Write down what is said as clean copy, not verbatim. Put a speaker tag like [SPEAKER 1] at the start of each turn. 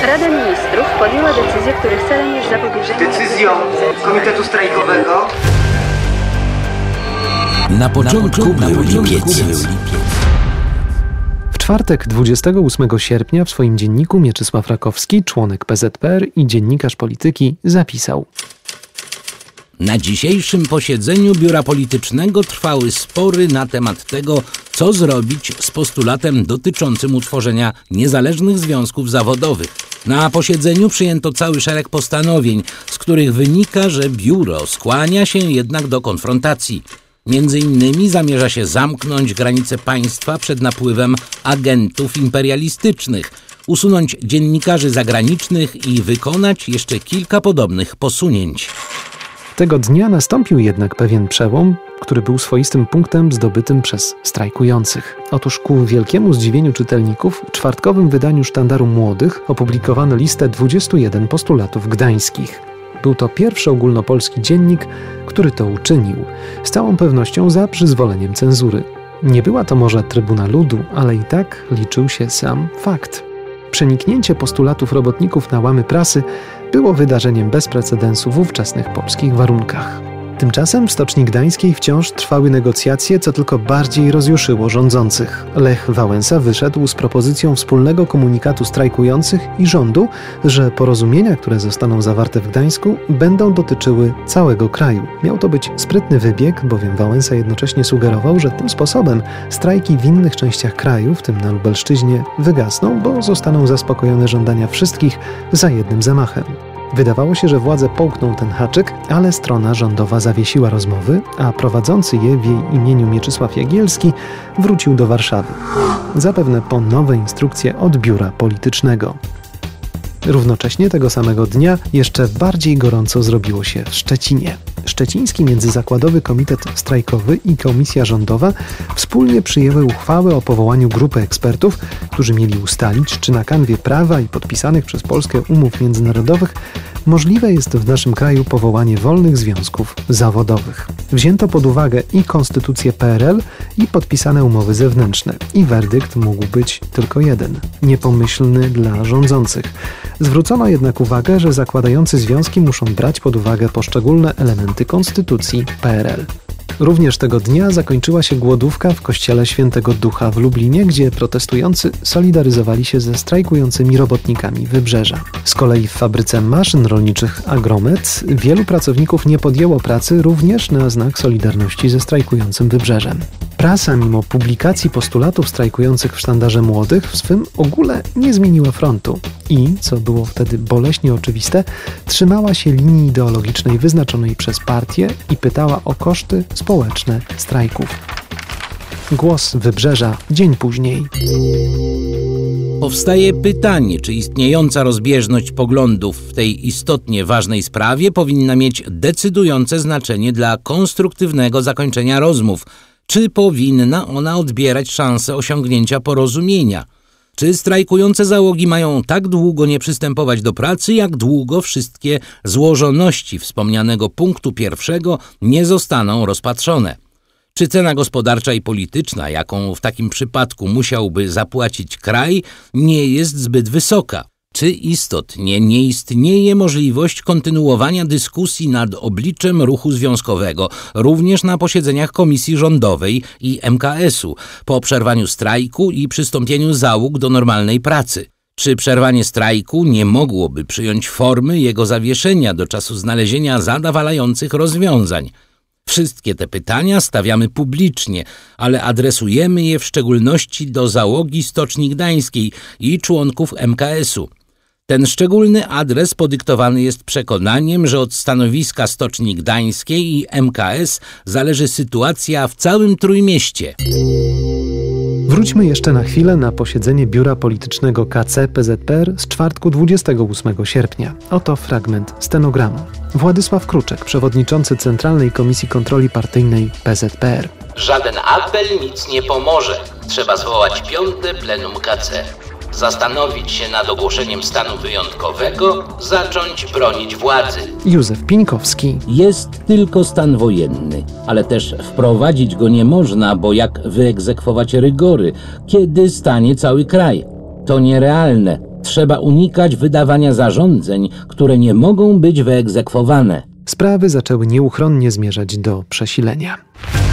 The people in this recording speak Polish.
[SPEAKER 1] Rada Ministrów podjęła decyzję, których celem jest zapobieżenie...
[SPEAKER 2] Decyzją Komitetu Strajkowego
[SPEAKER 3] na początku był lipiec.
[SPEAKER 4] W czwartek 28 sierpnia w swoim dzienniku Mieczysław Rakowski, członek PZPR i dziennikarz polityki, zapisał:
[SPEAKER 3] Na dzisiejszym posiedzeniu Biura Politycznego trwały spory na temat tego, co zrobić z postulatem dotyczącym utworzenia niezależnych związków zawodowych. Na posiedzeniu przyjęto cały szereg postanowień, z których wynika, że biuro skłania się jednak do konfrontacji. Między innymi zamierza się zamknąć granice państwa przed napływem agentów imperialistycznych, usunąć dziennikarzy zagranicznych i wykonać jeszcze kilka podobnych posunięć.
[SPEAKER 4] Tego dnia nastąpił jednak pewien przełom, który był swoistym punktem zdobytym przez strajkujących. Otóż ku wielkiemu zdziwieniu czytelników w czwartkowym wydaniu Sztandaru Młodych opublikowano listę 21 postulatów gdańskich. Był to pierwszy ogólnopolski dziennik, który to uczynił, z całą pewnością za przyzwoleniem cenzury. Nie była to może trybuna ludu, ale i tak liczył się sam fakt. Przeniknięcie postulatów robotników na łamy prasy było wydarzeniem bez precedensu w ówczesnych polskich warunkach. Tymczasem w Stoczni Gdańskiej wciąż trwały negocjacje, co tylko bardziej rozjuszyło rządzących. Lech Wałęsa wyszedł z propozycją wspólnego komunikatu strajkujących i rządu, że porozumienia, które zostaną zawarte w Gdańsku, będą dotyczyły całego kraju. Miał to być sprytny wybieg, bowiem Wałęsa jednocześnie sugerował, że tym sposobem strajki w innych częściach kraju, w tym na Lubelszczyźnie, wygasną, bo zostaną zaspokojone żądania wszystkich za jednym zamachem. Wydawało się, że władze połkną ten haczyk, ale strona rządowa zawiesiła rozmowy, a prowadzący je w jej imieniu Mieczysław Jagielski wrócił do Warszawy. Zapewne po nowe instrukcje od biura politycznego. Równocześnie tego samego dnia jeszcze bardziej gorąco zrobiło się w Szczecinie. Szczeciński Międzyzakładowy Komitet Strajkowy i Komisja Rządowa wspólnie przyjęły uchwałę o powołaniu grupy ekspertów, którzy mieli ustalić, czy na kanwie prawa i podpisanych przez Polskę umów międzynarodowych możliwe jest w naszym kraju powołanie wolnych związków zawodowych. Wzięto pod uwagę i konstytucję PRL, i podpisane umowy zewnętrzne. I werdykt mógł być tylko jeden – niepomyślny dla rządzących. Zwrócono jednak uwagę, że zakładający związki muszą brać pod uwagę poszczególne elementy konstytucji PRL. Również tego dnia zakończyła się głodówka w kościele Świętego Ducha w Lublinie, gdzie protestujący solidaryzowali się ze strajkującymi robotnikami Wybrzeża. Z kolei w fabryce maszyn rolniczych Agromet wielu pracowników nie podjęło pracy również na znak solidarności ze strajkującym Wybrzeżem. Prasa, mimo publikacji postulatów strajkujących w Sztandarze Młodych, w swym ogóle nie zmieniła frontu i, co było wtedy boleśnie oczywiste, trzymała się linii ideologicznej wyznaczonej przez partię i pytała o koszty społeczne strajków. Głos Wybrzeża dzień później.
[SPEAKER 3] Powstaje pytanie, czy istniejąca rozbieżność poglądów w tej istotnie ważnej sprawie powinna mieć decydujące znaczenie dla konstruktywnego zakończenia rozmów, czy powinna ona odbierać szansę osiągnięcia porozumienia? Czy strajkujące załogi mają tak długo nie przystępować do pracy, jak długo wszystkie złożoności wspomnianego punktu pierwszego nie zostaną rozpatrzone? Czy cena gospodarcza i polityczna, jaką w takim przypadku musiałby zapłacić kraj, nie jest zbyt wysoka? Czy istotnie nie istnieje możliwość kontynuowania dyskusji nad obliczem ruchu związkowego, również na posiedzeniach Komisji Rządowej i MKS-u, po przerwaniu strajku i przystąpieniu załóg do normalnej pracy? Czy przerwanie strajku nie mogłoby przyjąć formy jego zawieszenia do czasu znalezienia zadowalających rozwiązań? Wszystkie te pytania stawiamy publicznie, ale adresujemy je w szczególności do załogi Stoczni Gdańskiej i członków MKS-u. Ten szczególny adres podyktowany jest przekonaniem, że od stanowiska Stoczni Gdańskiej i MKS zależy sytuacja w całym Trójmieście.
[SPEAKER 4] Wróćmy jeszcze na chwilę na posiedzenie Biura Politycznego KC PZPR z czwartku 28 sierpnia. Oto fragment stenogramu. Władysław Kruczek, przewodniczący Centralnej Komisji Kontroli Partyjnej PZPR.
[SPEAKER 5] Żaden apel nic nie pomoże. Trzeba zwołać 5. plenum KC. Zastanowić się nad ogłoszeniem stanu wyjątkowego, zacząć bronić władzy.
[SPEAKER 4] Józef Pieńkowski.
[SPEAKER 3] Jest tylko stan wojenny, ale też wprowadzić go nie można, bo jak wyegzekwować rygory, kiedy stanie cały kraj? To nierealne. Trzeba unikać wydawania zarządzeń, które nie mogą być wyegzekwowane.
[SPEAKER 4] Sprawy zaczęły nieuchronnie zmierzać do przesilenia.